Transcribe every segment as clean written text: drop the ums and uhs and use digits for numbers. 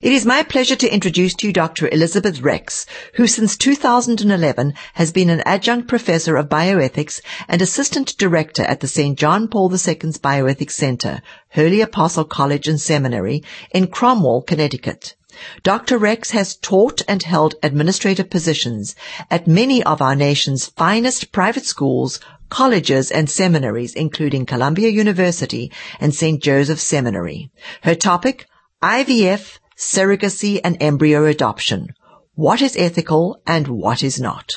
It is my pleasure to introduce to you Dr. Elizabeth Rex, who since 2011 has been an adjunct professor of bioethics and assistant director at the St. John Paul II's Bioethics Center, Hurley Apostle College and Seminary in Cromwell, Connecticut. Dr. Rex has taught and held administrative positions at many of our nation's finest private schools, colleges and seminaries, including Columbia University and St. Joseph Seminary. Her topic, IVF, surrogacy and embryo adoption. What is ethical and what is not?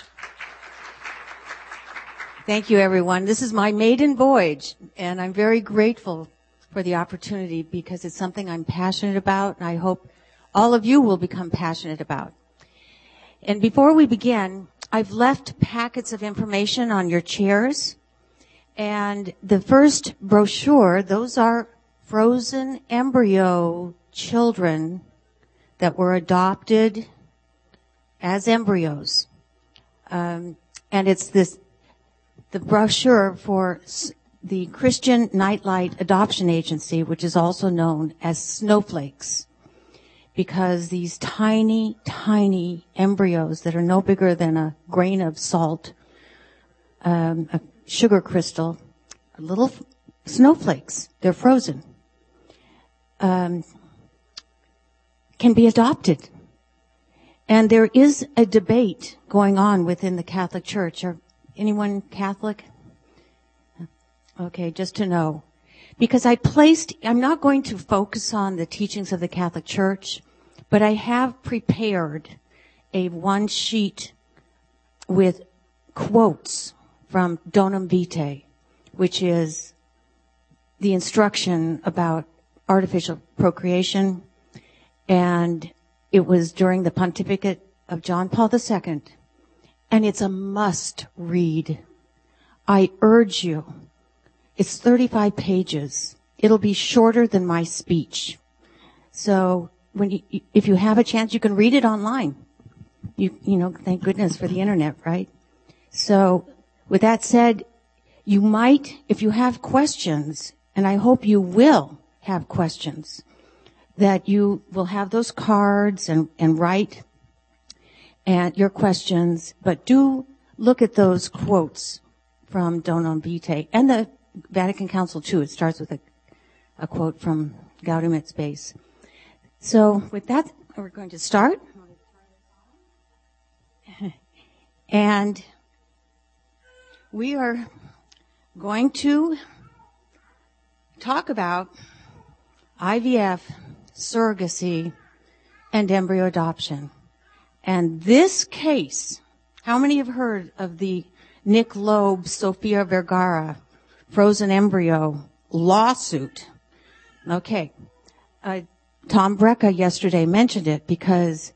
Thank you, everyone. This is my maiden voyage, and I'm very grateful for the opportunity because it's something I'm passionate about, and I hope all of you will become passionate about. And before we begin, I've left packets of information on your chairs, and the first brochure, those are frozen embryo children that were adopted as embryos. And it's the brochure for the Christian Nightlight Adoption Agency, which is also known as Snowflakes, because these tiny, tiny embryos that are no bigger than a grain of salt, a sugar crystal, little snowflakes, they're frozen, can be adopted. And there is a debate going on within the Catholic Church. Are anyone Catholic? Okay, just to know. Because I'm not going to focus on the teachings of the Catholic Church, but I have prepared a one sheet with quotes from Donum Vitae, which is the instruction about artificial procreation. And it was during the pontificate of John Paul II. And it's a must read. I urge you. It's 35 pages. It'll be shorter than my speech. So if you have a chance, you can read it online. You know, thank goodness for the internet, right? So with that said, you might, if you have questions, and I hope you will have questions, that you will have those cards and write and your questions, but do look at those quotes from Donum Vitae and the Vatican Council too. It starts with a quote from Gaudium et Spes. So with that, we're going to start. And we are going to talk about IVF, surrogacy, and embryo adoption. And this case, how many have heard of the Nick Loeb, Sofia Vergara frozen embryo lawsuit? Okay. Tom Brecka yesterday mentioned it because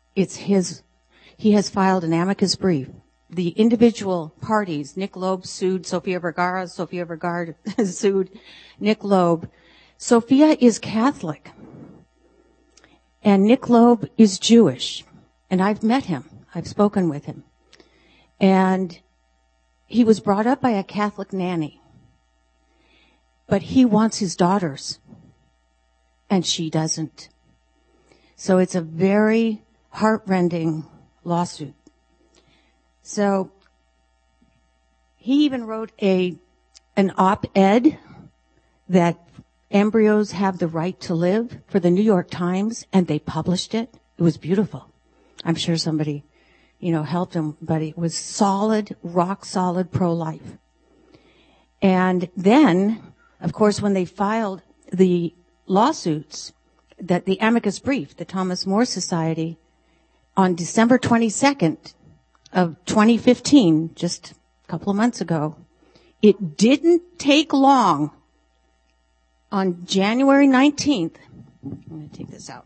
he has filed an amicus brief. The individual parties, Nick Loeb sued Sofia Vergara sued Nick Loeb. Sofia is Catholic. And Nick Loeb is Jewish. And I've met him. I've spoken with him. And he was brought up by a Catholic nanny. But he wants his daughters. And she doesn't. So it's a very heartrending lawsuit. So he even wrote an op-ed that embryos have the right to live for the New York Times, and they published it. It was beautiful. I'm sure somebody, helped him, but it was solid, rock solid pro-life. And then, of course, when they filed the lawsuits, that the amicus brief, the Thomas More Society, on December 22nd of 2015, just a couple of months ago, it didn't take long. On January 19th, I'm going to take this out.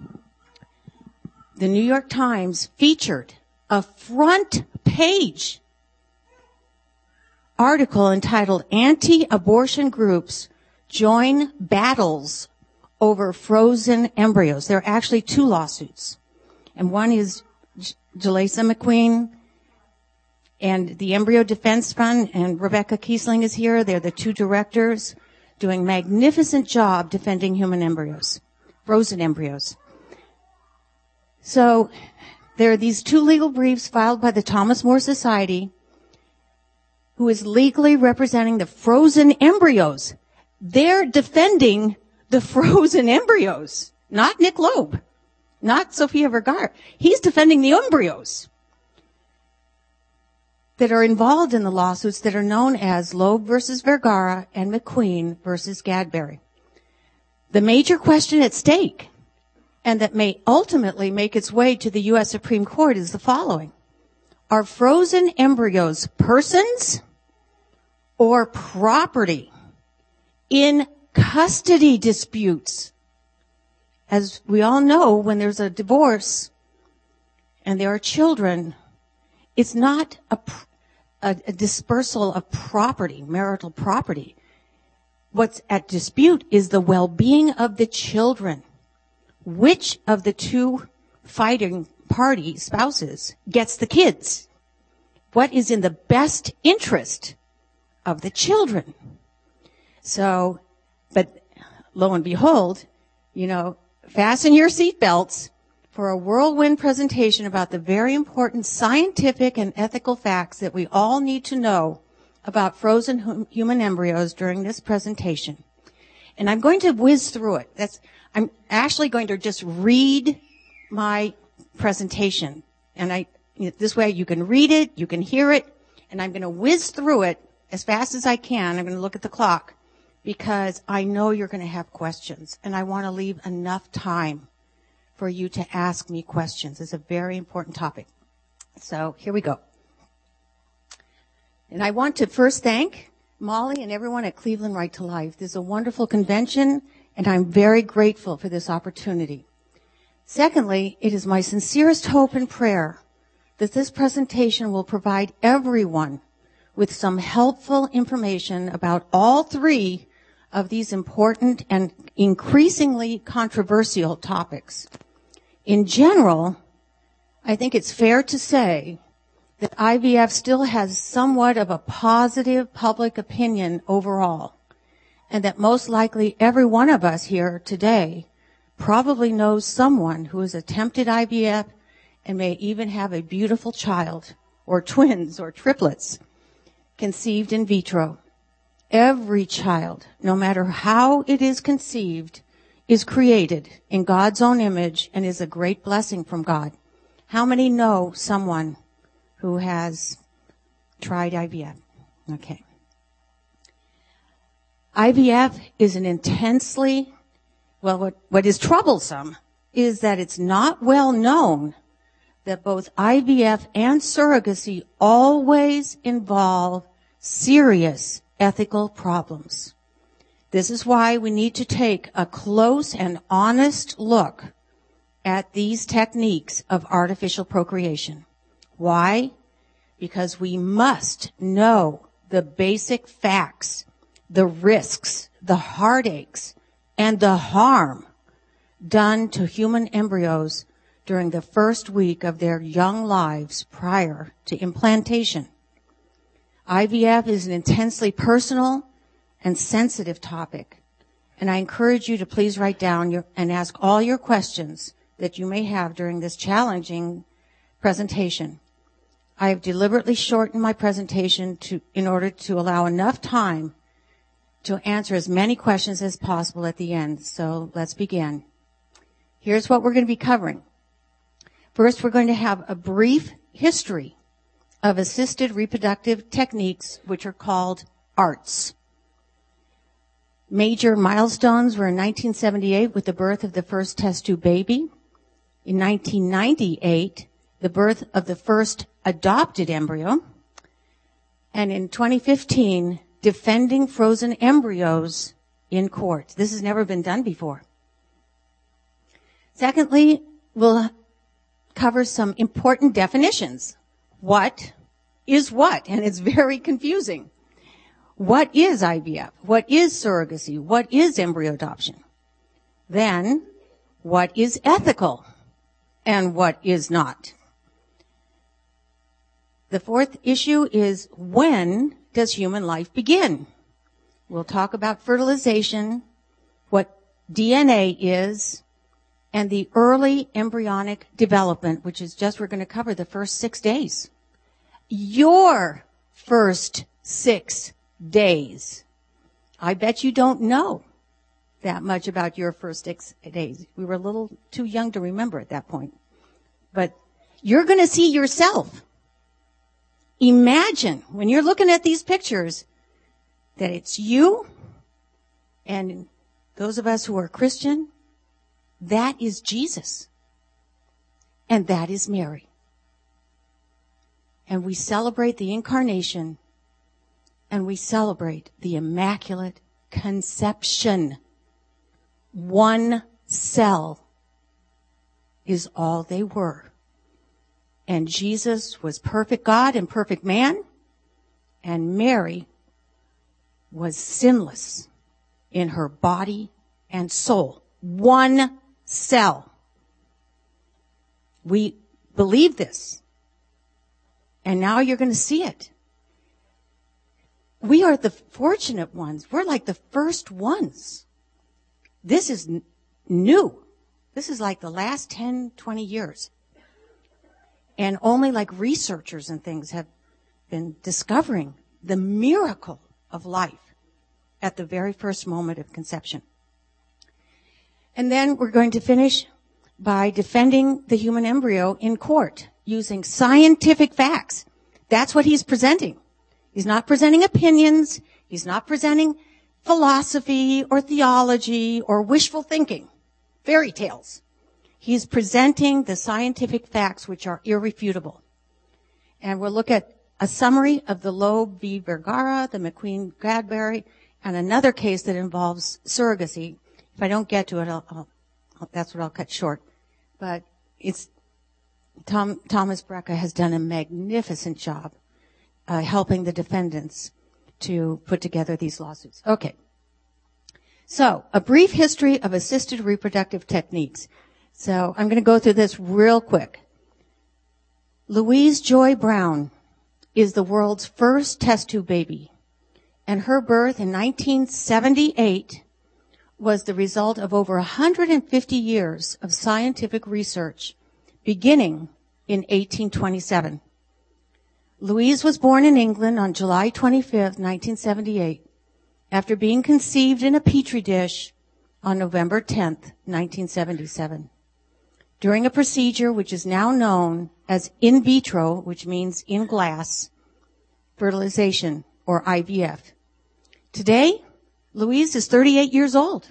The New York Times featured a front page article entitled Anti-Abortion Groups Join Battles Over Frozen Embryos. There are actually two lawsuits. And one is Jalesa McQueen and the Embryo Defense Fund, and Rebecca Kiesling is here. They're the two directors doing magnificent job defending human embryos, frozen embryos. So there are these two legal briefs filed by the Thomas More Society, who is legally representing the frozen embryos. They're defending the frozen embryos, not Nick Loeb, not Sofia Vergara. He's defending the embryos that are involved in the lawsuits that are known as Loeb versus Vergara and McQueen versus Gadberry. The major question at stake, and that may ultimately make its way to the U.S. Supreme Court, is the following. Are frozen embryos persons or property in custody disputes? As we all know, when there's a divorce and there are children, it's not a dispersal of property, marital property. What's at dispute is the well-being of the children. Which of the two fighting party spouses gets the kids? What is in the best interest of the children? So, but lo and behold, fasten your seatbelts for a whirlwind presentation about the very important scientific and ethical facts that we all need to know about frozen human embryos during this presentation. And I'm going to whiz through it. I'm actually going to just read my presentation. And this way you can read it, you can hear it, and I'm going to whiz through it as fast as I can. I'm going to look at the clock because I know you're going to have questions, and I want to leave enough time for you to ask me questions. It's a very important topic. So here we go. And I want to first thank Molly and everyone at Cleveland Right to Life. This is a wonderful convention, and I'm very grateful for this opportunity. Secondly, it is my sincerest hope and prayer that this presentation will provide everyone with some helpful information about all three of these important and increasingly controversial topics. In general, I think it's fair to say that IVF still has somewhat of a positive public opinion overall, and that most likely every one of us here today probably knows someone who has attempted IVF and may even have a beautiful child, or twins, or triplets, conceived in vitro. Every child, no matter how it is conceived, is created in God's own image and is a great blessing from God. How many know someone who has tried IVF? Okay. IVF is an intensely, what is troublesome is that it's not well known that both IVF and surrogacy always involve serious ethical problems. This is why we need to take a close and honest look at these techniques of artificial procreation. Why? Because we must know the basic facts, the risks, the heartaches, and the harm done to human embryos during the first week of their young lives prior to implantation. IVF is an intensely personal and sensitive topic, and I encourage you to please write down and ask all your questions that you may have during this challenging presentation. I have deliberately shortened my presentation in order to allow enough time to answer as many questions as possible at the end. So let's begin. Here's what we're going to be covering. First, we're going to have a brief history of assisted reproductive techniques, which are called ARTs. Major milestones were in 1978 with the birth of the first test tube baby. In 1998, the birth of the first adopted embryo. And in 2015, defending frozen embryos in court. This has never been done before. Secondly, we'll cover some important definitions. What is what? And it's very confusing. What is IVF? What is surrogacy? What is embryo adoption? Then, what is ethical and what is not? The fourth issue is, when does human life begin? We'll talk about fertilization, what DNA is, and the early embryonic development, which is just, we're going to cover the first 6 days. Your first 6 days. I bet you don't know that much about your first 6 days. We were a little too young to remember at that point. But you're going to see yourself. Imagine, when you're looking at these pictures, that it's you and those of us who are Christian, that is Jesus. And that is Mary. And we celebrate the incarnation, and we celebrate the Immaculate Conception. One cell is all they were. And Jesus was perfect God and perfect man, and Mary was sinless in her body and soul. One cell. We believe this. And now you're going to see it. We are the fortunate ones. We're like the first ones. This is new. This is like the last 10, 20 years. And only like researchers and things have been discovering the miracle of life at the very first moment of conception. And then we're going to finish by defending the human embryo in court using scientific facts. That's what he's presenting. He's not presenting opinions. He's not presenting philosophy or theology or wishful thinking, fairy tales. He's presenting the scientific facts which are irrefutable. And we'll look at a summary of the Loeb v. Vergara, the McQueen-Gadbury, and another case that involves surrogacy. If I don't get to it, that's what I'll cut short. But it's Thomas Brecka has done a magnificent job helping the defendants to put together these lawsuits. Okay. So, a brief history of assisted reproductive techniques. So, I'm going to go through this real quick. Louise Joy Brown is the world's first test tube baby, and her birth in 1978 was the result of over 150 years of scientific research, beginning in 1827. Louise was born in England on July 25th, 1978, after being conceived in a petri dish on November 10th, 1977. During a procedure which is now known as in vitro, which means in glass, fertilization, or IVF. Today, Louise is 38 years old.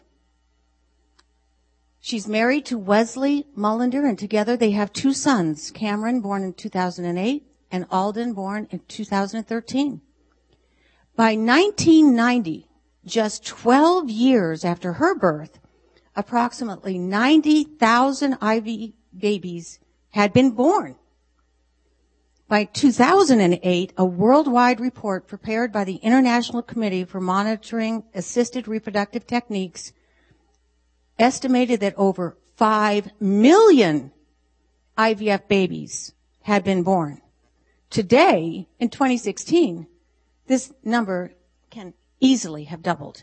She's married to Wesley Mullender, and together they have 2 sons, Cameron, born in 2008, and Alden, born in 2013. By 1990, just 12 years after her birth, approximately 90,000 IV babies had been born. By 2008, a worldwide report prepared by the International Committee for Monitoring Assisted Reproductive Techniques estimated that over 5 million IVF babies had been born. Today, in 2016, this number can easily have doubled.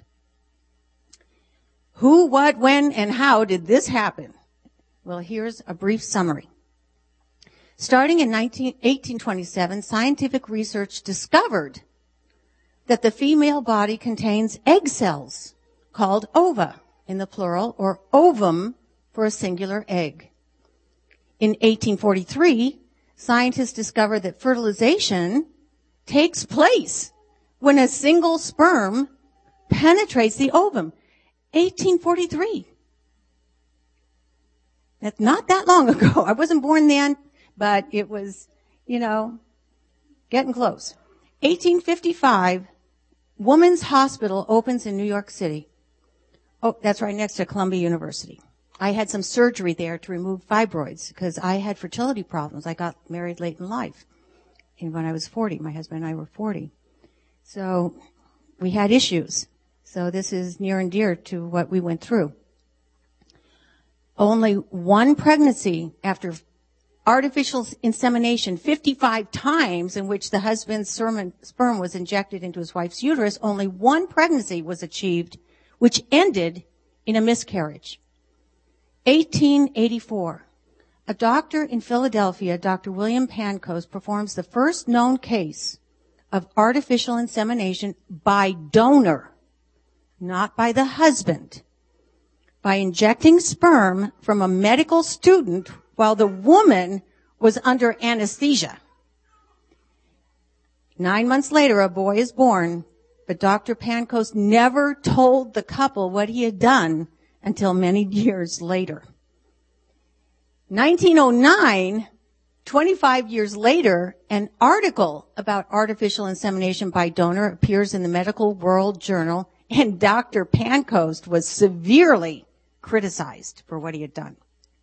Who, what, when, and how did this happen? Well, here's a brief summary. Starting in 1827, scientific research discovered that the female body contains egg cells called ova in the plural, or ovum for a singular egg. In 1843, scientists discovered that fertilization takes place when a single sperm penetrates the ovum. 1843. That's not that long ago. I wasn't born then, but it was, getting close. 1855, Woman's Hospital opens in New York City. Oh, that's right next to Columbia University. I had some surgery there to remove fibroids because I had fertility problems. I got married late in life. And when I was 40, my husband and I were 40. So we had issues. So this is near and dear to what we went through. Only one pregnancy after artificial insemination, 55 times in which the husband's sperm was injected into his wife's uterus, only one pregnancy was achieved, which ended in a miscarriage. 1884. A doctor in Philadelphia, Dr. William Pancoast, performs the first known case of artificial insemination by donor, not by the husband, by injecting sperm from a medical student while the woman was under anesthesia. 9 months later, a boy is born, but Dr. Pancoast never told the couple what he had done until many years later. 1909, 25 years later, an article about artificial insemination by donor appears in the Medical World Journal, and Dr. Pancoast was severely criticized for what he had done.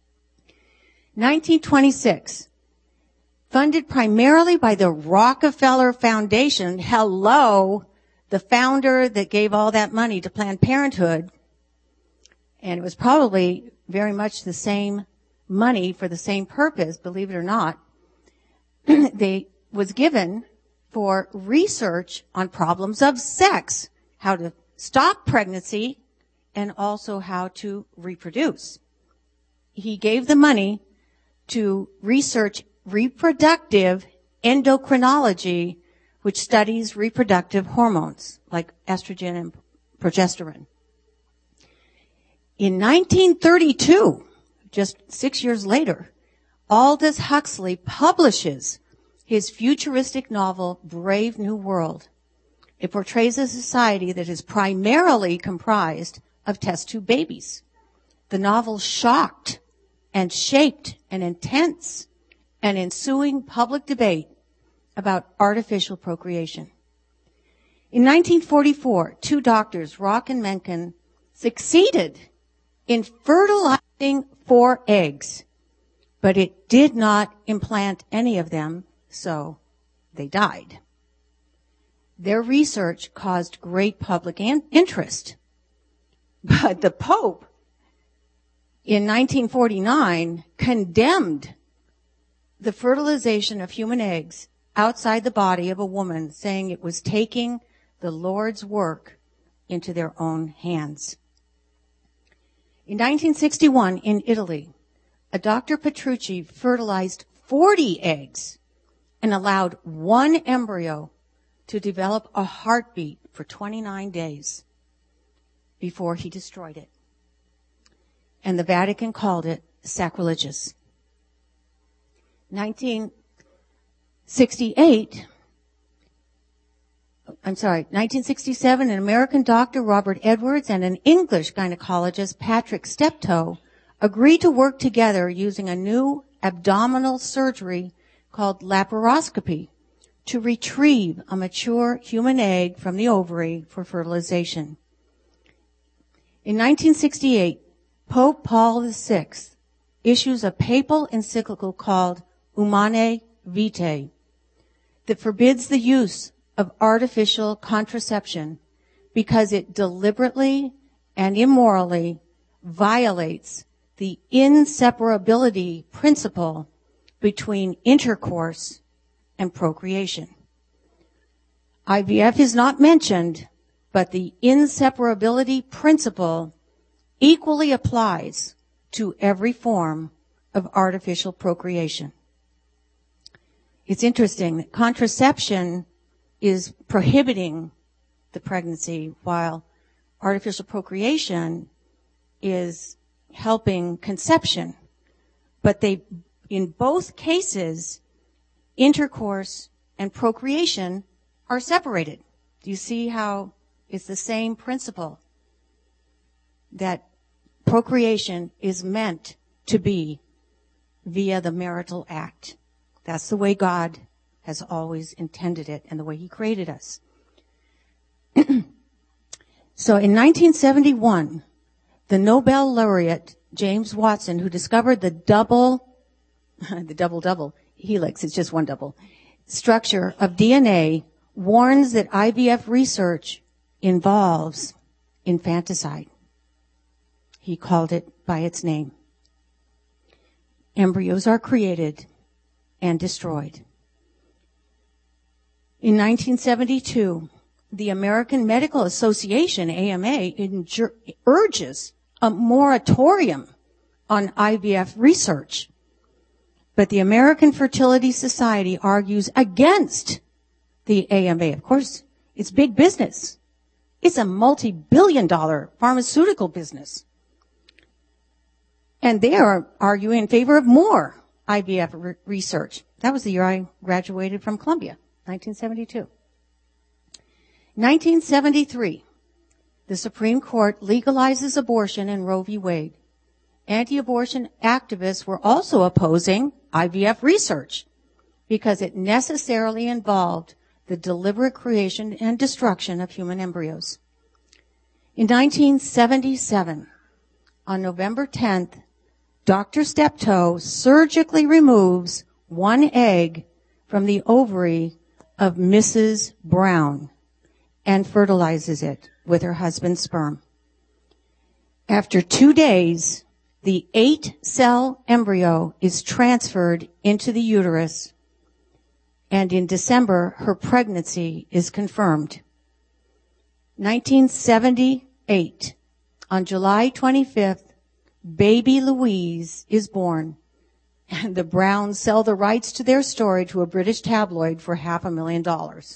1926, funded primarily by the Rockefeller Foundation. Hello, the founder that gave all that money to Planned Parenthood. And it was probably very much the same money for the same purpose, believe it or not. They was given for research on problems of sex, how to stop pregnancy, and also how to reproduce. He gave the money to research reproductive endocrinology, which studies reproductive hormones like estrogen and progesterone. In 1932, just 6 years later, Aldous Huxley publishes his futuristic novel, Brave New World. It portrays a society that is primarily comprised of test tube babies. The novel shocked and shaped an intense and ensuing public debate about artificial procreation. In 1944, two doctors, Rock and Mencken, succeeded in fertilizing 4 eggs, but it did not implant any of them, so they died. Their research caused great public interest, but the Pope in 1949 condemned the fertilization of human eggs outside the body of a woman, saying it was taking the Lord's work into their own hands. In 1961, in Italy, a Dr. Petrucci fertilized 40 eggs and allowed 1 embryo to develop a heartbeat for 29 days before he destroyed it. And the Vatican called it sacrilegious. 1967, an American doctor, Robert Edwards, and an English gynecologist, Patrick Steptoe, agreed to work together using a new abdominal surgery called laparoscopy to retrieve a mature human egg from the ovary for fertilization. In 1968, Pope Paul VI issues a papal encyclical called Humanae Vitae that forbids the use of artificial contraception because it deliberately and immorally violates the inseparability principle between intercourse and procreation. IVF is not mentioned, but the inseparability principle equally applies to every form of artificial procreation. It's interesting that contraception is prohibiting the pregnancy while artificial procreation is helping conception. But in both cases, intercourse and procreation are separated. Do you see how it's the same principle? That procreation is meant to be via the marital act. That's the way God has always intended it and the way He created us. So in 1971, the Nobel laureate James Watson, who discovered the double helix, it's just one double, structure of DNA, warns that IVF research involves infanticide. He called it by its name. Embryos are created and destroyed. In 1972, the American Medical Association, AMA, urges a moratorium on IVF research. But the American Fertility Society argues against the AMA. Of course, it's big business. It's a multi-billion-dollar pharmaceutical business. And they are arguing in favor of more IVF research. That was the year I graduated from Columbia, 1972. 1973, the Supreme Court legalizes abortion in Roe v. Wade. Anti-abortion activists were also opposing IVF research because it necessarily involved the deliberate creation and destruction of human embryos. In 1977, on November 10th, Dr. Steptoe surgically removes one egg from the ovary of Mrs. Brown and fertilizes it with her husband's sperm. After 2 days, the 8-cell embryo is transferred into the uterus, and in December, her pregnancy is confirmed. 1978, on July 25th, baby Louise is born, and the Browns sell the rights to their story to a British tabloid for $500,000.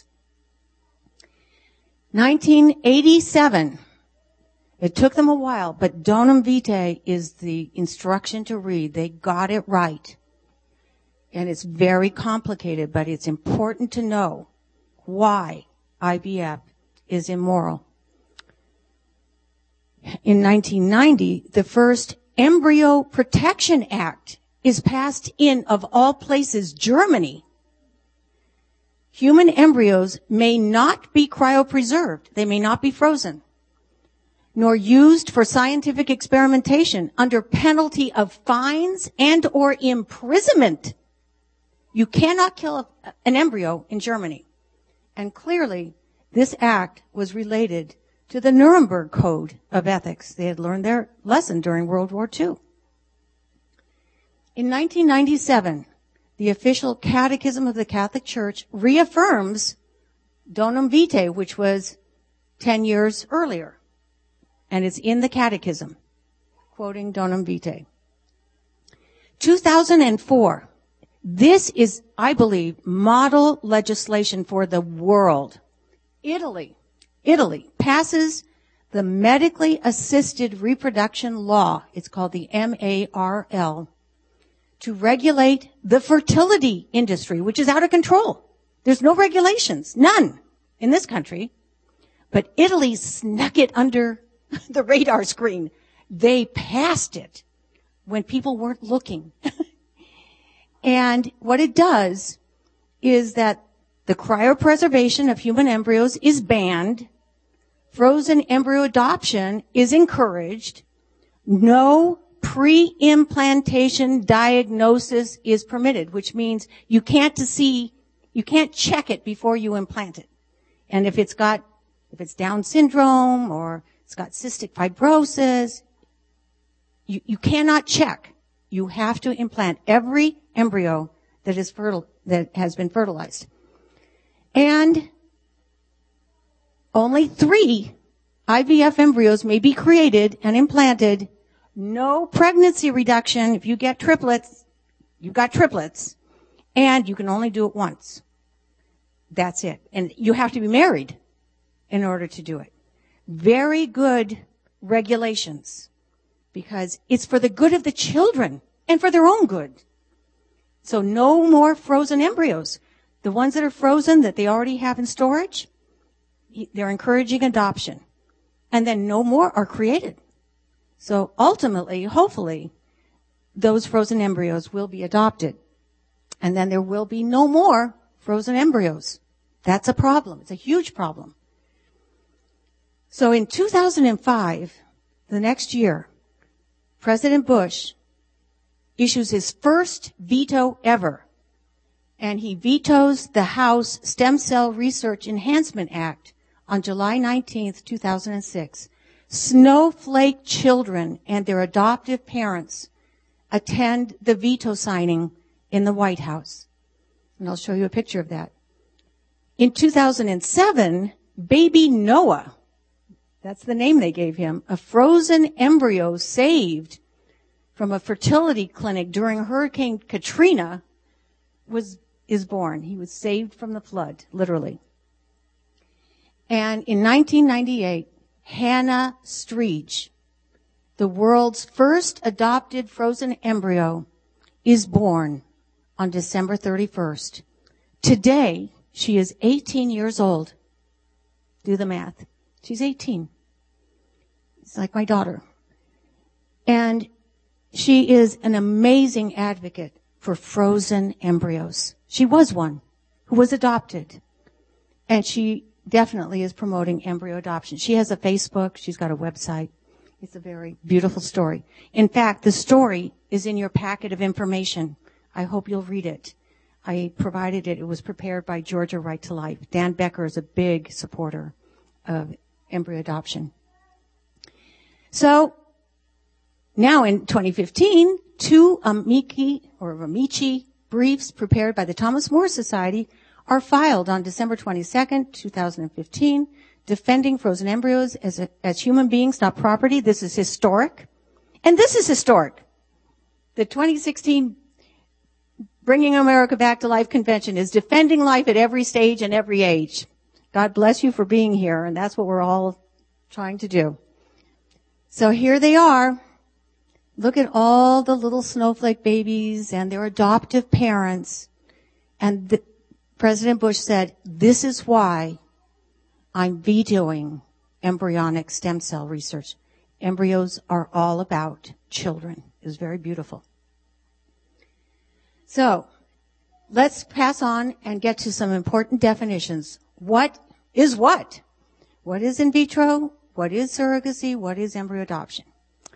1987, it took them a while, but Donum Vitae is the instruction to read. They got it right. And it's very complicated, but it's important to know why IVF is immoral. In 1990, the first Embryo Protection Act is passed in, of all places, Germany. Human embryos may not be cryopreserved. They may not be frozen, nor used for scientific experimentation under penalty of fines and or imprisonment. You cannot kill an embryo in Germany. And clearly, this act was related to the Nuremberg Code of Ethics. They had learned their lesson during World War II. In 1997, the official Catechism of the Catholic Church reaffirms Donum Vitae, which was 10 years earlier. And it's in the Catechism, quoting Donum Vitae. 2004. This is, I believe, model legislation for the world. Italy passes the medically assisted reproduction law. It's called the MARL, to regulate the fertility industry, which is out of control. There's no regulations, none in this country. But Italy snuck it under the radar screen. They passed it when people weren't looking. And what it does is that the cryopreservation of human embryos is banned. Frozen embryo adoption is encouraged. No pre-implantation diagnosis is permitted, which means you can't check it before you implant it. And if it's Down syndrome or it's got cystic fibrosis, you cannot check. You have to implant every embryo that has been fertilized. And only 3 IVF embryos may be created and implanted. No pregnancy reduction. If you get triplets, you've got triplets. And you can only do it once. That's it. And you have to be married in order to do it. Very good regulations, because it's for the good of the children and for their own good. So no more frozen embryos. The ones that are frozen that they already have in storage, they're encouraging adoption. And then no more are created. So ultimately, hopefully, those frozen embryos will be adopted. And then there will be no more frozen embryos. That's a problem. It's a huge problem. So in 2005, the next year, President Bush issues his first veto ever. And he vetoes the House Stem Cell Research Enhancement Act on July 19th, 2006. Snowflake children and their adoptive parents attend the veto signing in the White House. And I'll show you a picture of that. In 2007, baby Noah, that's the name they gave him, a frozen embryo saved from a fertility clinic during Hurricane Katrina is born. He was saved from the flood, literally. And in 1998, Hannah Streege, the world's first adopted frozen embryo, is born on December 31st. Today, she is 18 years old. Do the math. She's 18. It's like my daughter. And she is an amazing advocate for frozen embryos. She was one who was adopted. And she definitely is promoting embryo adoption. She has a Facebook. She's got a website. It's a very beautiful story. In fact, the story is in your packet of information. I hope you'll read it. I provided it. It was prepared by Georgia Right to Life. Dan Becker is a big supporter of embryo adoption. So, now in 2015, two Amici briefs prepared by the Thomas More Society are filed on December 22nd, 2015, defending frozen embryos as human beings, not property. This is historic. And this is historic. The 2016 Bringing America Back to Life Convention is defending life at every stage and every age. God bless you for being here, and that's what we're all trying to do. So here they are. Look at all the little snowflake babies and their adoptive parents. And President Bush said, this is why I'm vetoing embryonic stem cell research. Embryos are all about children. It was very beautiful. So, let's pass on and get to some important definitions. What is what? What is in vitro? What is surrogacy? What is embryo adoption?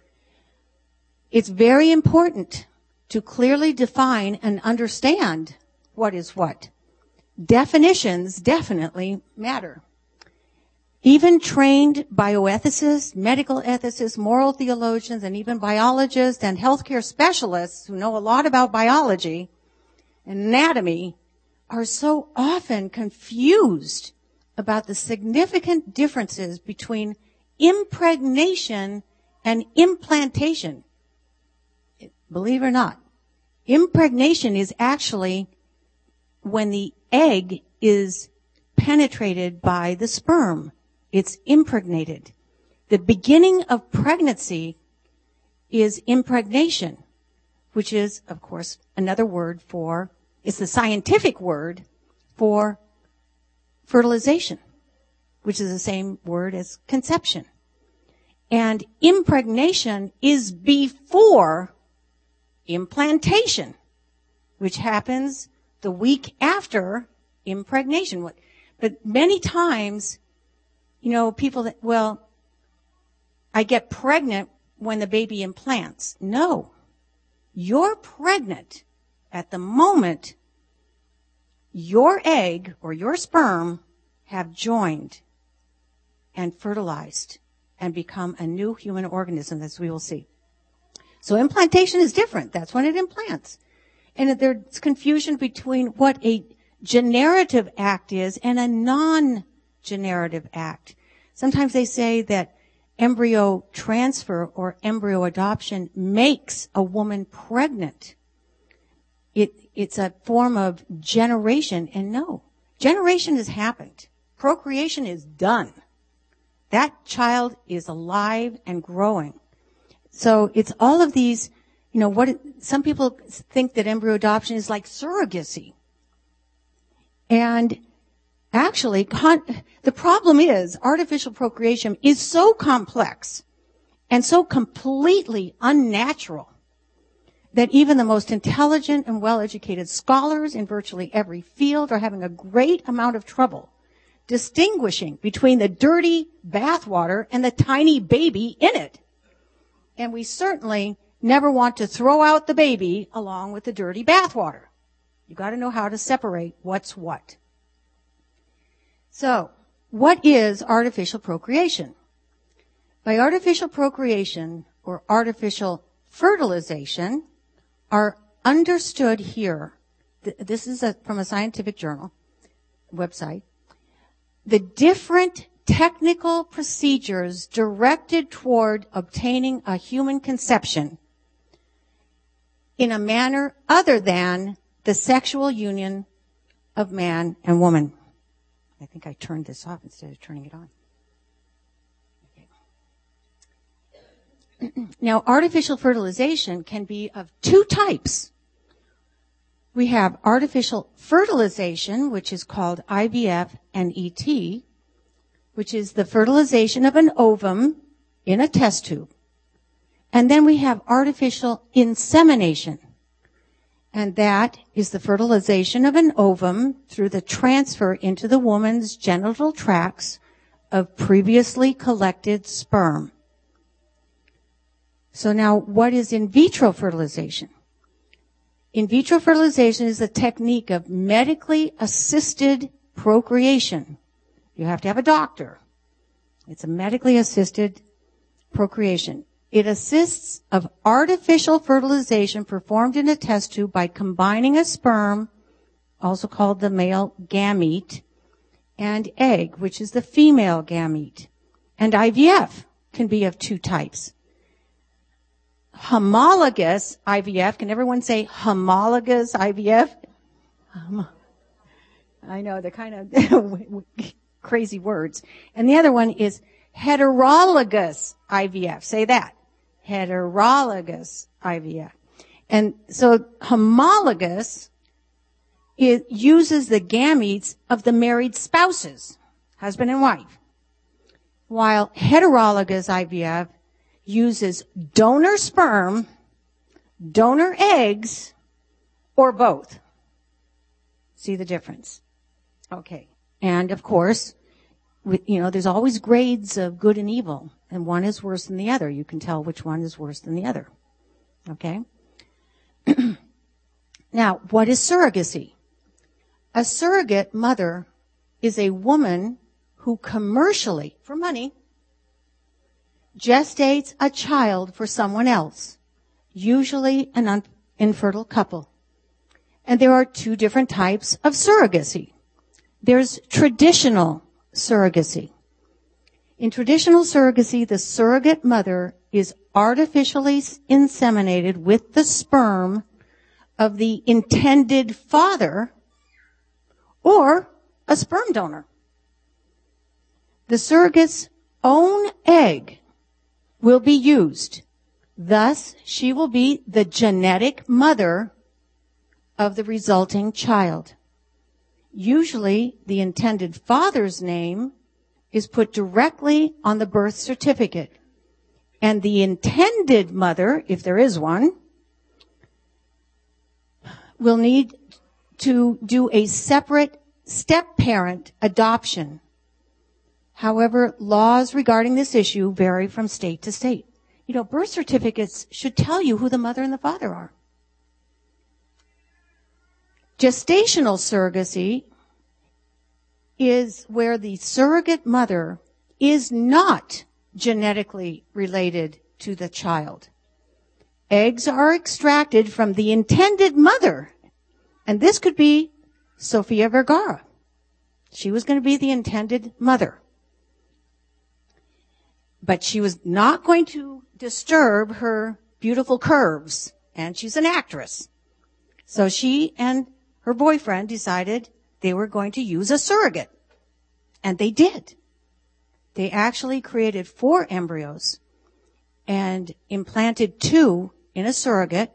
It's very important to clearly define and understand what is what. Definitions definitely matter. Even trained bioethicists, medical ethicists, moral theologians, and even biologists and healthcare specialists who know a lot about biology and anatomy are so often confused about the significant differences between impregnation and implantation. Believe it or not, impregnation is actually when the egg is penetrated by the sperm. It's impregnated. The beginning of pregnancy is impregnation, which is, of course, another word for, it's the scientific word for fertilization, which is the same word as conception. And impregnation is before implantation, which happens the week after impregnation. But many times, people that, I get pregnant when the baby implants. No. You're pregnant at the moment your egg or your sperm have joined and fertilized and become a new human organism, as we will see. So implantation is different. That's when it implants. And there's confusion between what a generative act is and a non-generative act. Sometimes they say that embryo transfer or embryo adoption makes a woman pregnant. It's a form of generation, and no. Generation has happened. Procreation is done. That child is alive and growing. So it's all of these, some people think that embryo adoption is like surrogacy. And actually, the problem is artificial procreation is so complex and so completely unnatural that even the most intelligent and well-educated scholars in virtually every field are having a great amount of trouble distinguishing between the dirty bathwater and the tiny baby in it. And we certainly never want to throw out the baby along with the dirty bathwater. You got to know how to separate what's what. So, what is artificial procreation? By artificial procreation or artificial fertilization are understood here. This is from a scientific journal website. The different technical procedures directed toward obtaining a human conception in a manner other than the sexual union of man and woman. I think I turned this off instead of turning it on. Okay. Now, artificial fertilization can be of two types. We have artificial fertilization, which is called IVF and ET, which is the fertilization of an ovum in a test tube. And then we have artificial insemination. And that is the fertilization of an ovum through the transfer into the woman's genital tracts of previously collected sperm. So now, what is in vitro fertilization? In vitro fertilization is a technique of medically assisted procreation. You have to have a doctor. It's a medically assisted procreation. It assists of artificial fertilization performed in a test tube by combining a sperm, also called the male gamete, and egg, which is the female gamete. And IVF can be of two types. Homologous IVF. Can everyone say homologous IVF? I know, they're kind of crazy words. And the other one is heterologous IVF. Say that. Heterologous IVF. And so homologous, it uses the gametes of the married spouses, husband and wife. While heterologous IVF uses donor sperm, donor eggs, or both. See the difference? Okay. And of course, there's always grades of good and evil, and one is worse than the other. You can tell which one is worse than the other. Okay? Now, what is surrogacy? A surrogate mother is a woman who commercially, for money, gestates a child for someone else, usually an infertile couple. And there are two different types of surrogacy. There's traditional surrogacy. In traditional surrogacy, the surrogate mother is artificially inseminated with the sperm of the intended father or a sperm donor. The surrogate's own egg will be used. Thus, she will be the genetic mother of the resulting child. Usually, the intended father's name is put directly on the birth certificate. And the intended mother, if there is one, will need to do a separate step-parent adoption. However, laws regarding this issue vary from state to state. Birth certificates should tell you who the mother and the father are. Gestational surrogacy is where the surrogate mother is not genetically related to the child. Eggs are extracted from the intended mother. And this could be Sofia Vergara. She was going to be the intended mother. But she was not going to disturb her beautiful curves. And she's an actress. So she and her boyfriend decided they were going to use a surrogate. And they did. They actually created 4 embryos and implanted 2 in a surrogate.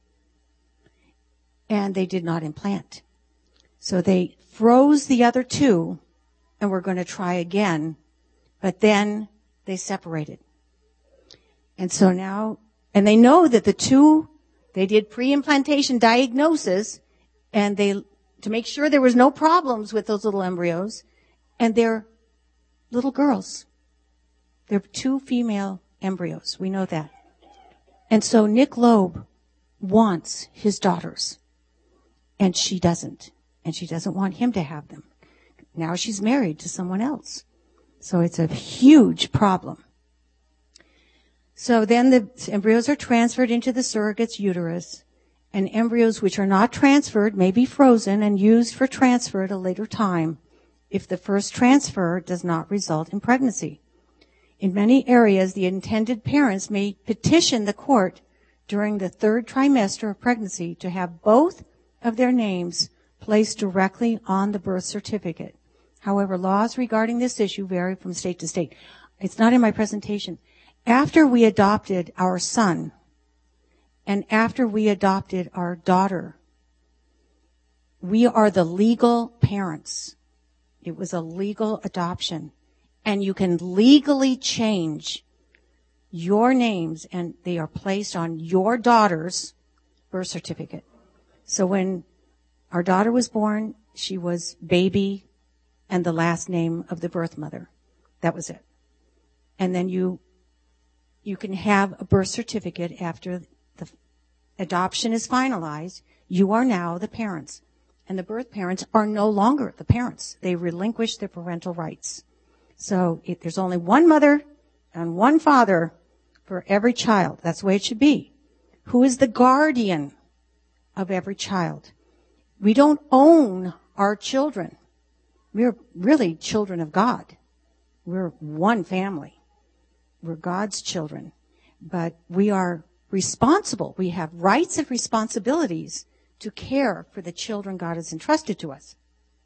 And they did not implant. So they froze the other 2 and were going to try again. But then they separated. And so now, and they know that the 2, they did pre-implantation diagnosis, and to make sure there was no problems with those little embryos, and they're little girls. They're 2 female embryos. We know that. And so Nick Loeb wants his daughters, and she doesn't. And she doesn't want him to have them. Now she's married to someone else. So it's a huge problem. So then the embryos are transferred into the surrogate's uterus, and embryos which are not transferred may be frozen and used for transfer at a later time if the first transfer does not result in pregnancy. In many areas, the intended parents may petition the court during the 3rd trimester of pregnancy to have both of their names placed directly on the birth certificate. However, laws regarding this issue vary from state to state. It's not in my presentation. After we adopted our son, and after we adopted our daughter, we are the legal parents. It was a legal adoption. And you can legally change your names, and they are placed on your daughter's birth certificate. So when our daughter was born, she was baby and the last name of the birth mother. That was it. And then you can have a birth certificate after the adoption is finalized. You are now the parents. And the birth parents are no longer the parents. They relinquish their parental rights. So there's only one mother and one father for every child. That's the way it should be. Who is the guardian of every child? We don't own our children. We're really children of God. We're one family. We're God's children. But we are responsible. We have rights and responsibilities to care for the children God has entrusted to us.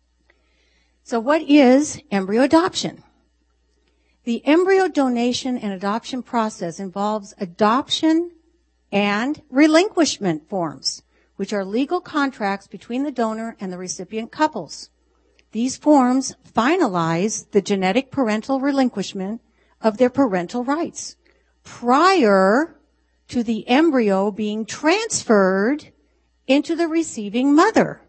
So what is embryo adoption? The embryo donation and adoption process involves adoption and relinquishment forms, which are legal contracts between the donor and the recipient couples. These forms finalize the genetic parental relinquishment of their parental rights prior to the embryo being transferred into the receiving mother.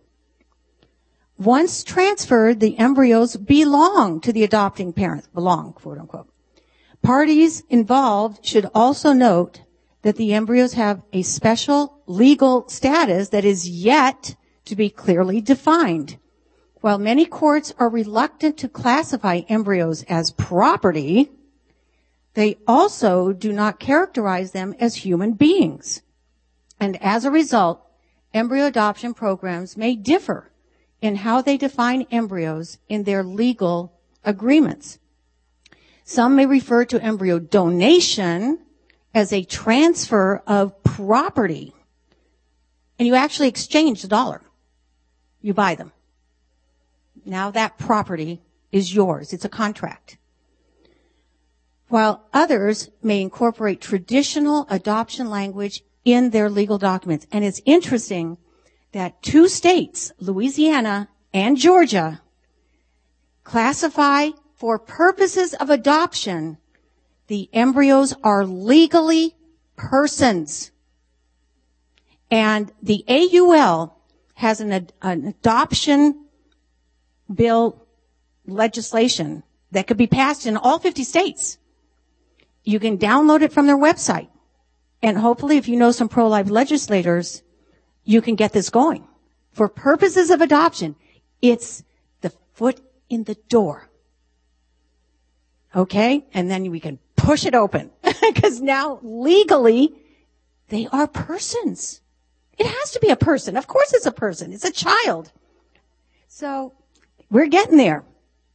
Once transferred, the embryos belong to the adopting parents, belong, quote unquote. Parties involved should also note that the embryos have a special legal status that is yet to be clearly defined. While many courts are reluctant to classify embryos as property, they also do not characterize them as human beings. And as a result, embryo adoption programs may differ in how they define embryos in their legal agreements. Some may refer to embryo donation as a transfer of property. And you actually exchange the dollar. You buy them. Now that property is yours. It's a contract. While others may incorporate traditional adoption language in their legal documents. And it's interesting that 2 states, Louisiana and Georgia, classify for purposes of adoption, the embryos are legally persons. And the AUL has an adoption bill legislation that could be passed in all 50 states. You can download it from their website. And hopefully, if you know some pro-life legislators, you can get this going. For purposes of adoption, it's the foot in the door. Okay? And then we can push it open. Because now, legally, they are persons. It has to be a person. Of course it's a person. It's a child. So, we're getting there.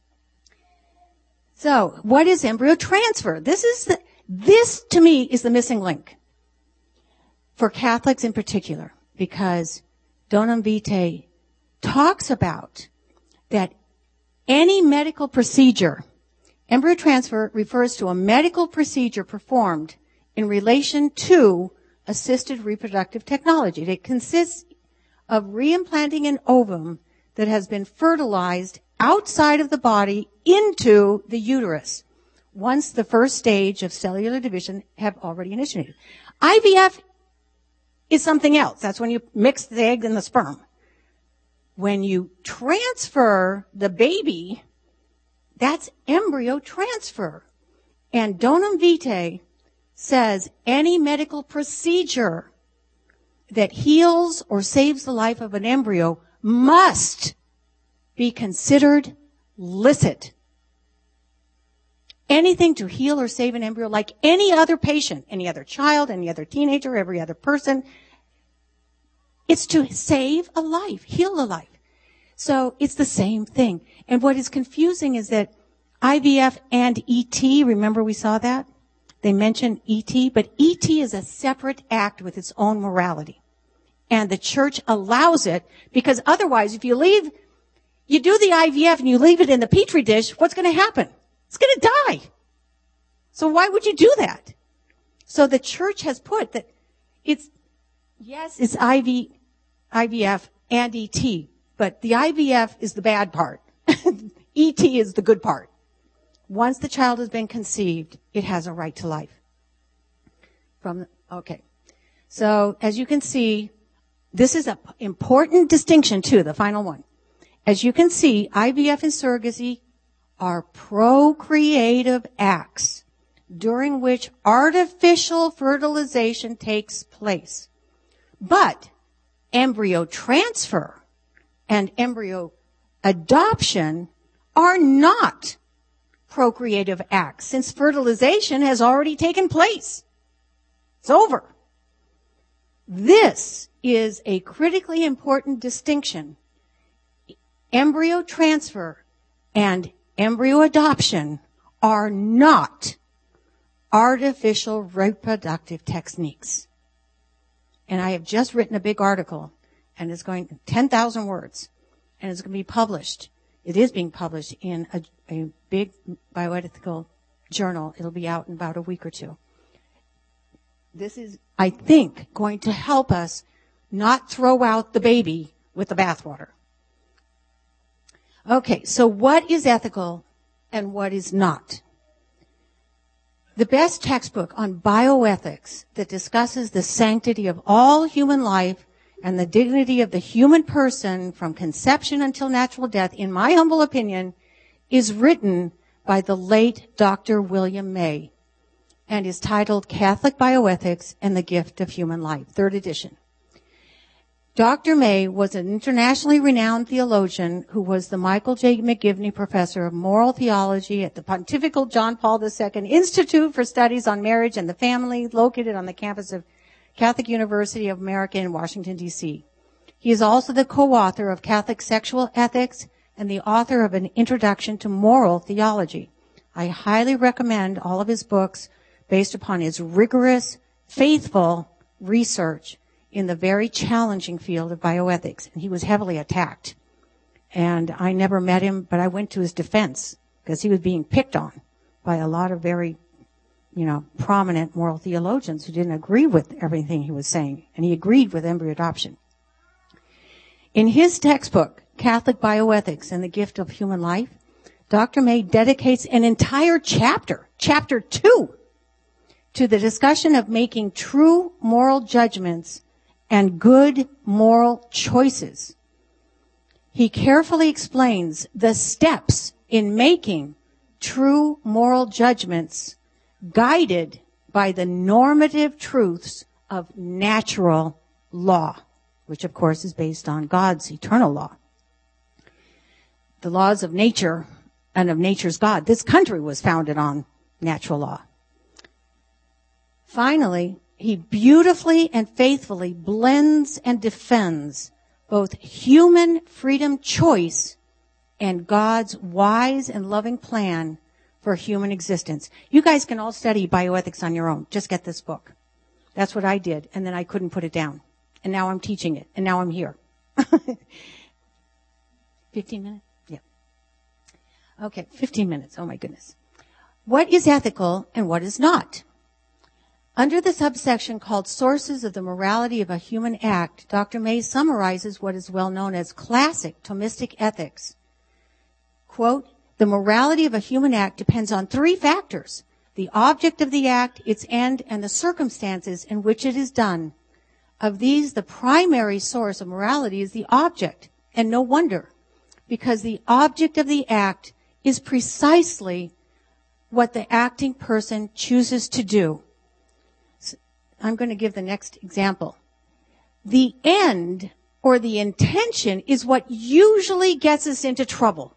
So, what is embryo transfer? This to me is the missing link. For Catholics in particular, because Donum Vitae talks about that any medical procedure, embryo transfer refers to a medical procedure performed in relation to assisted reproductive technology. It consists of reimplanting an ovum that has been fertilized outside of the body into the uterus once the first stage of cellular division have already initiated. IVF is something else. That's when you mix the egg and the sperm. When you transfer the baby, that's embryo transfer. And Donum Vitae says any medical procedure that heals or saves the life of an embryo must be considered licit. Anything to heal or save an embryo, like any other patient, any other child, any other teenager, every other person, it's to save a life, heal a life. So it's the same thing. And what is confusing is that IVF and ET, remember we saw that? They mention ET, but ET is a separate act with its own morality. And the church allows it because otherwise, if you do the IVF and you leave it in the petri dish, what's going to happen? It's going to die. So why would you do that? So the church has put that it's IVF and ET, but the IVF is the bad part. ET is the good part. Once the child has been conceived, it has a right to life. So as you can see, this is an important distinction too, the final one. As you can see, IVF and surrogacy are procreative acts during which artificial fertilization takes place. But embryo transfer and embryo adoption are not procreative acts, since fertilization has already taken place. It's over. This is a critically important distinction. Embryo transfer and embryo adoption are not artificial reproductive techniques. And I have just written a big article, and it's going 10,000 words, and it's going to be published. It is being published in a big bioethical journal. It'll be out in about a week or two. This is, I think, going to help us not throw out the baby with the bathwater. Okay, so what is ethical and what is not? The best textbook on bioethics that discusses the sanctity of all human life and the dignity of the human person from conception until natural death, in my humble opinion, is written by the late Dr. William May and is titled Catholic Bioethics and the Gift of Human Life, 3rd edition. Dr. May was an internationally renowned theologian who was the Michael J. McGivney Professor of Moral Theology at the Pontifical John Paul II Institute for Studies on Marriage and the Family, located on the campus of Catholic University of America in Washington, D.C. He is also the co-author of Catholic Sexual Ethics and the author of an Introduction to Moral Theology. I highly recommend all of his books based upon his rigorous, faithful research in the very challenging field of bioethics. And he was heavily attacked. And I never met him, but I went to his defense because he was being picked on by a lot of very, prominent moral theologians who didn't agree with everything he was saying. And he agreed with embryo adoption. In his textbook, Catholic Bioethics and the Gift of Human Life, Dr. May dedicates an entire chapter 2, to the discussion of making true moral judgments and good moral choices. He carefully explains the steps in making true moral judgments guided by the normative truths of natural law, which of course is based on God's eternal law. The laws of nature and of nature's God. This country was founded on natural law. Finally, he beautifully and faithfully blends and defends both human freedom choice and God's wise and loving plan for human existence. You guys can all study bioethics on your own. Just get this book. That's what I did, and then I couldn't put it down. And now I'm teaching it, and now I'm here. 15 minutes? Yeah. Okay, 15 minutes. Oh, my goodness. What is ethical and what is not? Under the subsection called Sources of the Morality of a Human Act, Dr. May summarizes what is well known as classic Thomistic ethics. Quote, the morality of a human act depends on 3 factors: the object of the act, its end, and the circumstances in which it is done. Of these, the primary source of morality is the object, and no wonder, because the object of the act is precisely what the acting person chooses to do. I'm going to give the next example. The end or the intention is what usually gets us into trouble.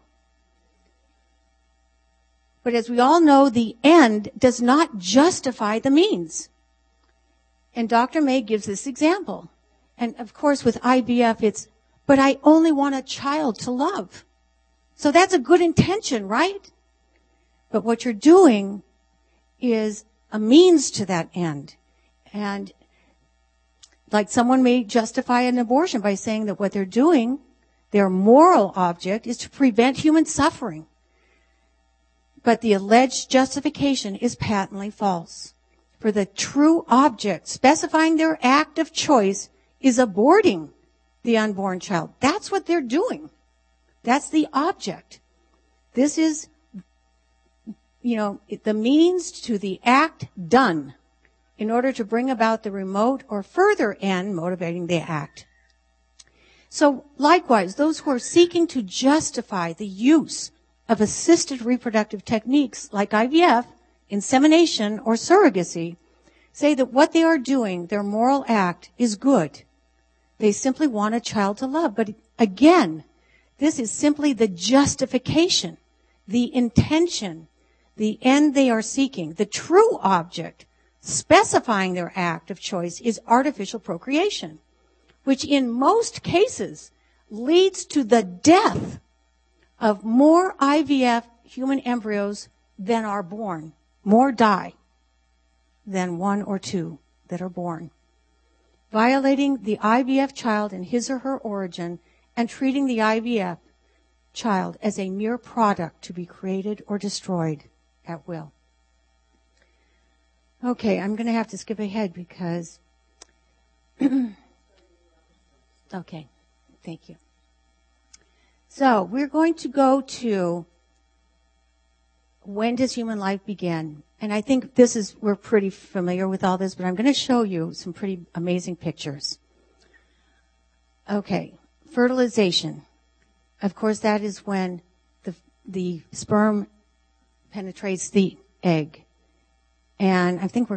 But as we all know, the end does not justify the means. And Dr. May gives this example. And of course with IVF it's, but I only want a child to love. So that's a good intention, right? But what you're doing is a means to that end. And like someone may justify an abortion by saying that what they're doing, their moral object, is to prevent human suffering. But the alleged justification is patently false. For the true object, specifying their act of choice, is aborting the unborn child. That's what they're doing. That's the object. This is, the means to the act done in order to bring about the remote or further end motivating the act. So likewise, those who are seeking to justify the use of assisted reproductive techniques like IVF, insemination, or surrogacy, say that what they are doing, their moral act, is good. They simply want a child to love. But again, this is simply the justification, the intention, the end they are seeking. The true object, specifying their act of choice, is artificial procreation, which in most cases leads to the death of more IVF human embryos than are born. More die than one or two that are born. Violating the IVF child in his or her origin and treating the IVF child as a mere product to be created or destroyed at will. Okay, I'm going to have to skip ahead because... Okay, thank you. So we're going to go to when does human life begin? And I think we're pretty familiar with all this, but I'm going to show you some pretty amazing pictures. Okay, fertilization. Of course, that is when the sperm penetrates the egg. And I think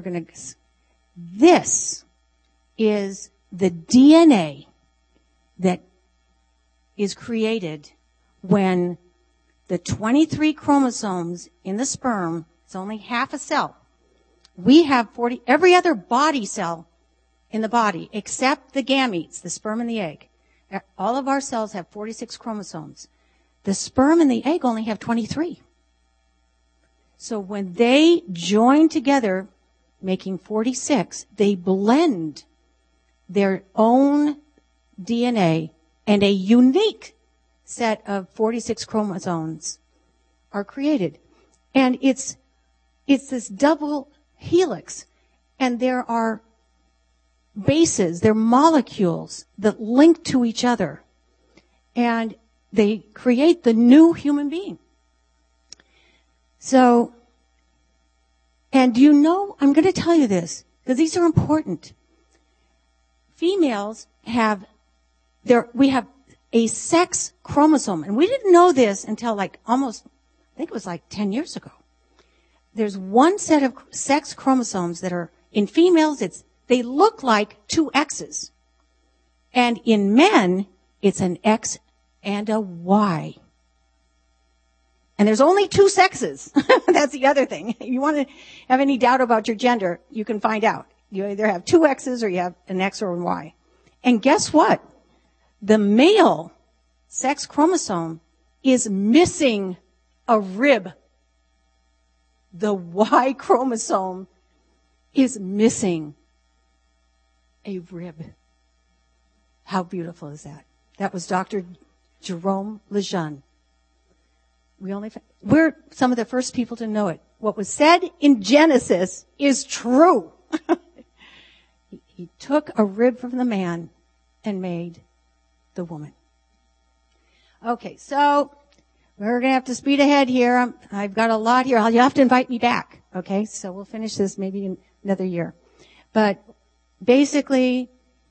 this is the DNA that is created when the 23 chromosomes in the sperm, it's only half a cell. We have every other body cell in the body except the gametes, the sperm and the egg. All of our cells have 46 chromosomes. The sperm and the egg only have 23. So when they join together, making 46, they blend their own DNA, and a unique set of 46 chromosomes are created. And it's this double helix, and there are bases, they're molecules that link to each other, and they create the new human being. So, and I'm going to tell you this, because these are important. Females we have a sex chromosome, and we didn't know this until I think it was 10 years ago. There's one set of sex chromosomes that are, in females, they look like two X's. And in men, it's an X and a Y. And there's only two sexes. That's the other thing. You want to have any doubt about your gender, you can find out. You either have two X's or you have an X or a Y. And guess what? The male sex chromosome is missing a rib. The Y chromosome is missing a rib. How beautiful is that? That was Dr. Jerome Lejeune. We're some of the first people to know it. What was said in Genesis is true. He took a rib from the man and made the woman. Okay, so we're going to have to speed ahead here. I've got a lot here. You'll have to invite me back. Okay, so we'll finish this maybe in another year. But basically,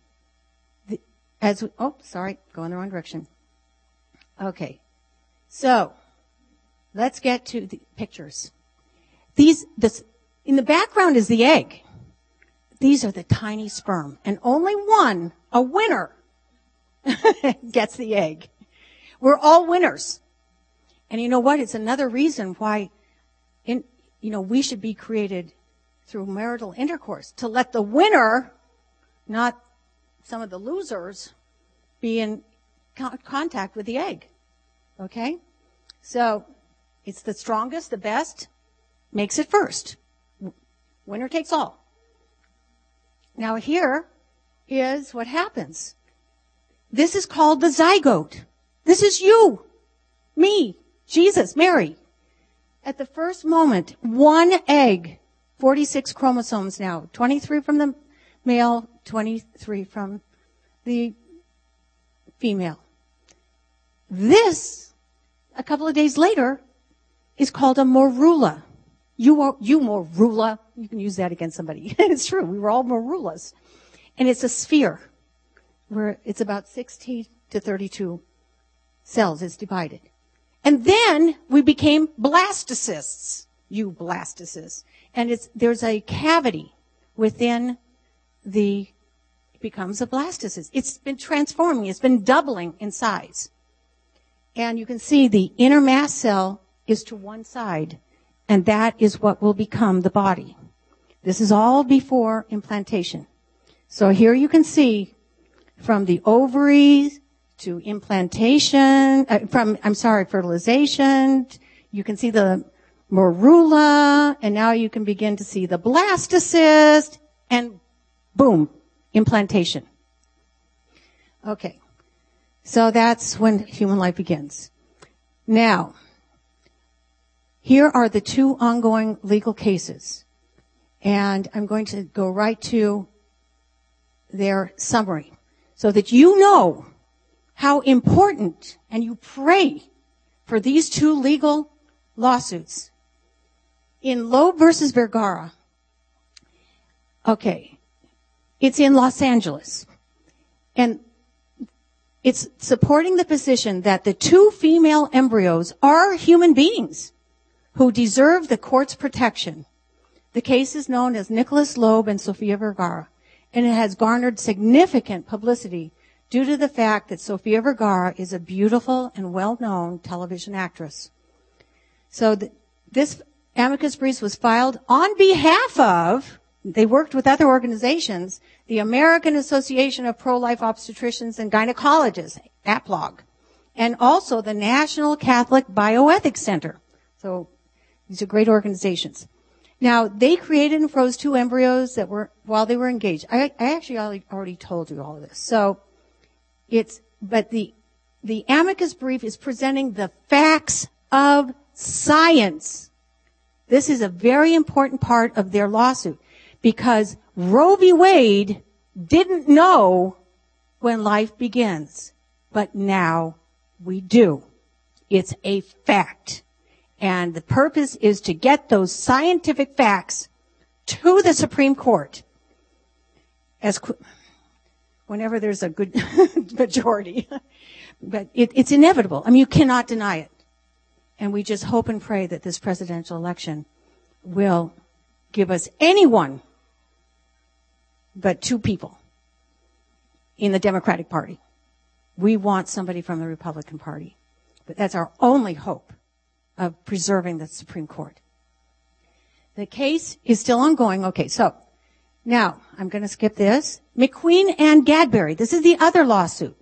going the wrong direction. Okay, so let's get to the pictures. In the background is the egg. These are the tiny sperm, and only one, a winner, gets the egg. We're all winners. And you know what? It's another reason why we should be created through marital intercourse, to let the winner, not some of the losers, be in contact with the egg. Okay? So, it's the strongest, the best, makes it first. Winner takes all. Now here is what happens. This is called the zygote. This is you, me, Jesus, Mary. At the first moment, one egg, 46 chromosomes now, 23 from the male, 23 from the female. This, a couple of days later, is called a morula. You morula. You can use that against somebody. It's true. We were all morulas. And it's a sphere where it's about 16 to 32 cells. It's divided. And then we became blastocysts. You blastocysts. And there's a cavity within it becomes a blastocyst. It's been transforming. It's been doubling in size. And you can see the inner mast cell is to one side. And that is what will become the body. This is all before implantation. So here you can see from the ovaries to implantation, fertilization. You can see the morula, and now you can begin to see the blastocyst, and boom, implantation. Okay. So that's when human life begins. Now, here are the two ongoing legal cases. And I'm going to go right to their summary so that you know how important, and you pray for these two legal lawsuits. In Loeb versus Vergara, okay, it's in Los Angeles. And it's supporting the position that the two female embryos are human beings who deserve the court's protection. The case is known as Nicholas Loeb and Sofia Vergara, and it has garnered significant publicity due to the fact that Sofia Vergara is a beautiful and well-known television actress. So this amicus brief was filed on behalf of, they worked with other organizations, the American Association of Pro-Life Obstetricians and Gynecologists, APLOG, and also the National Catholic Bioethics Center. So these are great organizations. Now, they created and froze two embryos that were, while they were engaged. I actually already told you all of this. So but the amicus brief is presenting the facts of science. This is a very important part of their lawsuit because Roe v. Wade didn't know when life begins, but now we do. It's a fact. And the purpose is to get those scientific facts to the Supreme Court whenever there's a good majority. But it's inevitable. I mean, you cannot deny it. And we just hope and pray that this presidential election will give us anyone but two people in the Democratic Party. We want somebody from the Republican Party. But that's our only hope of preserving the Supreme Court. The case is still ongoing. Okay, so now I'm going to skip this. McQueen and Gadberry. This is the other lawsuit.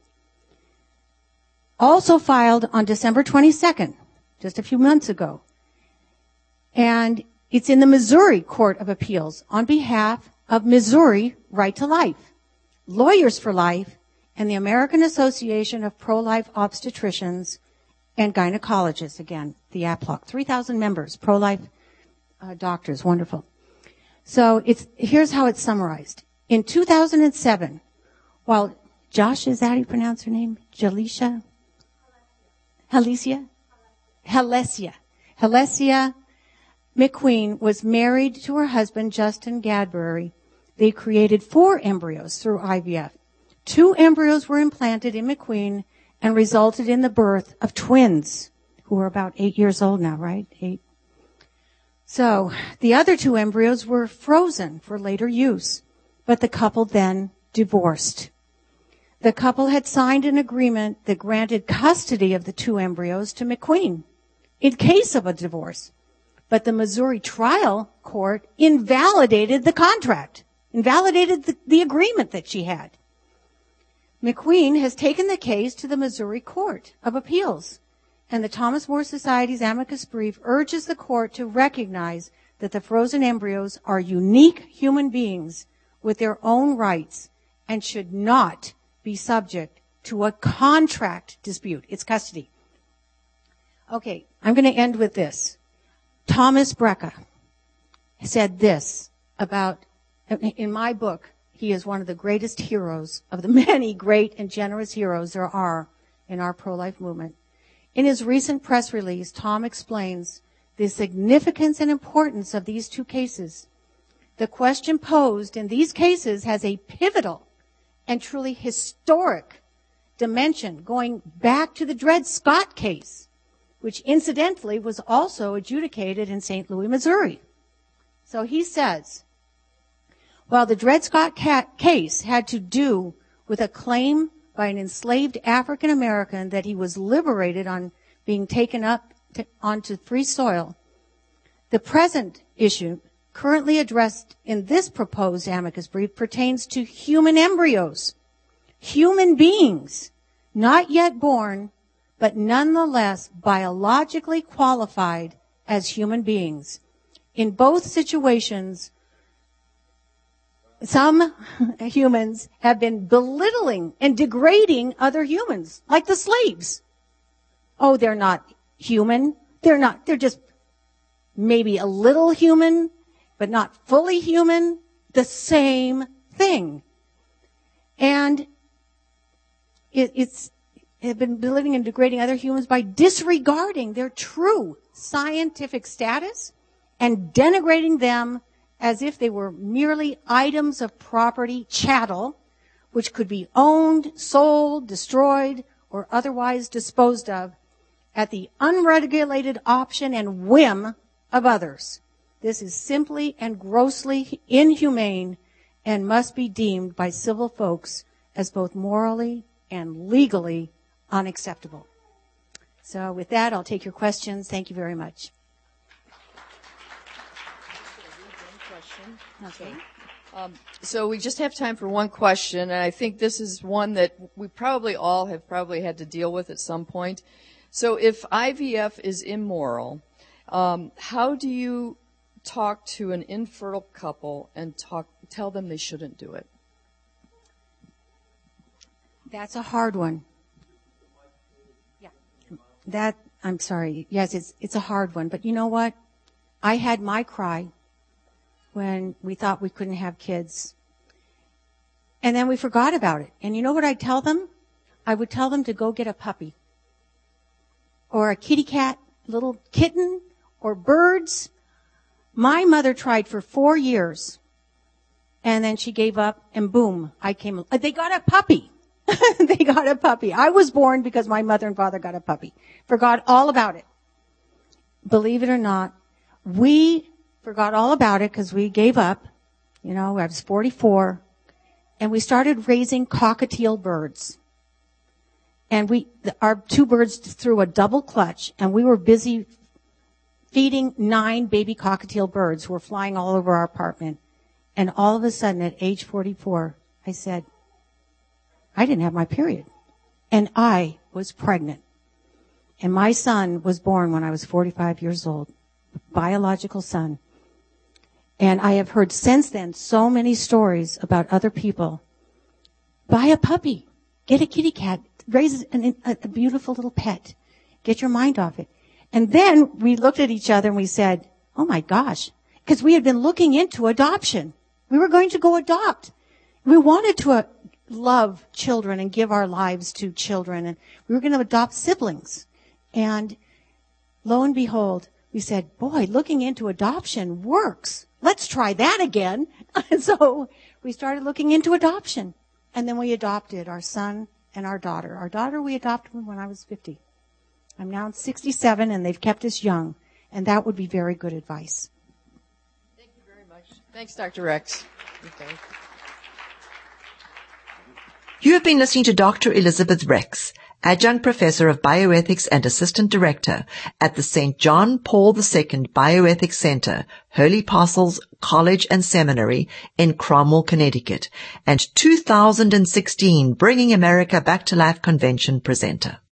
Also filed on December 22nd, just a few months ago. And it's in the Missouri Court of Appeals on behalf of Missouri Right to Life, Lawyers for Life, and the American Association of Pro-Life Obstetricians and Gynecologists, again, the APLOG. 3,000 members, pro-life doctors, wonderful. So here's how it's summarized. In 2007, while Josh, is that how you pronounce her name? Jalisha? Halesia McQueen was married to her husband, Justin Gadberry. They created 4 embryos through IVF. 2 embryos were implanted in McQueen and resulted in the birth of twins who are about 8 years old now, right? 8. So the other 2 embryos were frozen for later use, but the couple then divorced. The couple had signed an agreement that granted custody of the 2 embryos to McQueen in case of a divorce. But the Missouri trial court invalidated the contract, invalidated the agreement that she had. McQueen has taken the case to the Missouri Court of Appeals, and the Thomas More Society's amicus brief urges the court to recognize that the frozen embryos are unique human beings with their own rights and should not be subject to a contract dispute. It's custody. Okay, I'm going to end with this. Thomas Brecka said this about, in my book, he is one of the greatest heroes of the many great and generous heroes there are in our pro-life movement. In his recent press release, Tom explains the significance and importance of these two cases. The question posed in these cases has a pivotal and truly historic dimension going back to the Dred Scott case, which incidentally was also adjudicated in St. Louis, Missouri. So he says, while the Dred Scott case had to do with a claim by an enslaved African American that he was liberated on being taken up onto free soil, the present issue currently addressed in this proposed amicus brief pertains to human embryos, human beings, not yet born, but nonetheless biologically qualified as human beings. In both situations, some humans have been belittling and degrading other humans, like the slaves. Oh, they're not human. They're just maybe a little human, but not fully human. The same thing. And it's been belittling and degrading other humans by disregarding their true scientific status and denigrating them as if they were merely items of property, chattel, which could be owned, sold, destroyed, or otherwise disposed of at the unregulated option and whim of others. This is simply and grossly inhumane and must be deemed by civil folks as both morally and legally unacceptable. So with that, I'll take your questions. Thank you very much. Okay. So we just have time for one question, and I think this is one that we probably all have probably had to deal with at some point. So if IVF is immoral, how do you talk to an infertile couple and tell them they shouldn't do it? That's a hard one. Yeah. I'm sorry. Yes, it's a hard one. But you know what? I had my cry when we thought we couldn't have kids. And then we forgot about it. And you know what I'd tell them? I would tell them to go get a puppy. Or a kitty cat, little kitten, or birds. My mother tried for 4 years. And then she gave up, and boom, they got a puppy. They got a puppy. I was born because my mother and father got a puppy. Forgot all about it. Believe it or not, we forgot all about it because we gave up. You know, I was 44. And we started raising cockatiel birds. And our 2 birds threw a double clutch, and we were busy feeding 9 baby cockatiel birds who were flying all over our apartment. And all of a sudden, at age 44, I said, I didn't have my period. And I was pregnant. And my son was born when I was 45 years old. Biological son. And I have heard since then so many stories about other people. Buy a puppy. Get a kitty cat. Raise a beautiful little pet. Get your mind off it. And then we looked at each other and we said, oh my gosh. Because we had been looking into adoption. We were going to go adopt. We wanted to love children and give our lives to children. And we were going to adopt siblings. And lo and behold, we said, boy, looking into adoption works. Let's try that again. And so we started looking into adoption. And then we adopted our son and our daughter. Our daughter we adopted when I was 50. I'm now 67, and they've kept us young. And that would be very good advice. Thank you very much. Thanks, Dr. Rex. Okay. You have been listening to Dr. Elizabeth Rex, Adjunct Professor of Bioethics and Assistant Director at the St. John Paul II Bioethics Center, Holy Apostles College and Seminary in Cromwell, Connecticut, and 2016 Bringing America Back to Life Convention presenter.